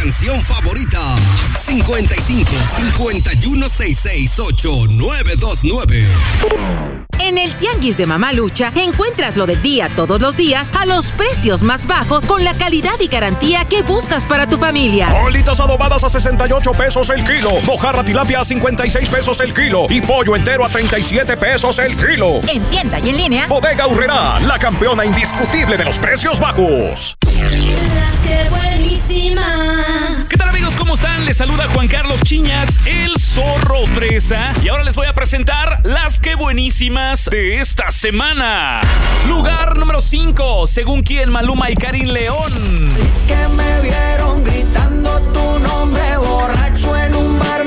canción favorita. 55 51 668 929. En el Tianguis de Mamá Lucha encuentras lo del día todos los días a los precios más bajos con la calidad y garantía que buscas para tu familia. Bolitas adobadas a 68 pesos el kilo. Mojarra tilapia a 56 pesos el kilo. Y pollo entero a 37 pesos el kilo. En tienda y en línea. Bodega Aurrerá, la campeona indiscutible de los precios bajos. ¡Qué buenísima! ¿Qué tal, amigos? ¿Cómo están? Les saluda Juan Carlos Chiñas, el Zorro Fresa. Y ahora les voy a presentar las que buenísimas de esta semana. Lugar número 5, según quién, Maluma y Karin León. Es que me vieron gritando tu nombre borracho en un bar.